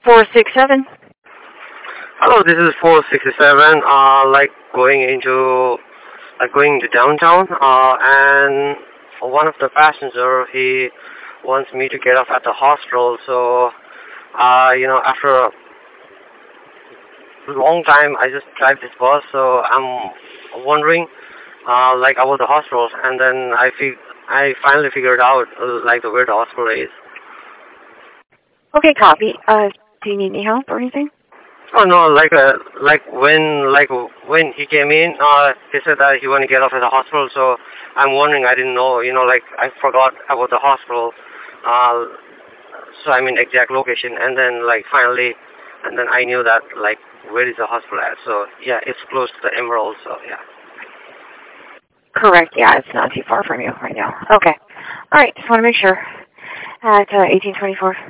467. Hello, this is 467. Going to downtown. And one of the passenger, he wants me to get off at the hospital. So, after a long time, I just drive this bus. So I'm wondering, about the hospitals, and then I finally figured out, where the hospital is. Okay, copy. Do you need any help or anything? Oh no, when he came in, he said that he want to get off at the hospital. So I'm wondering, I didn't know, I forgot about the hospital. So I mean exact location, and then finally, and then I knew that where is the hospital at. So yeah, it's close to the Emerald. So yeah. Correct. Yeah, it's not too far from you right now. Okay. All right. Just want to make sure. At 1824.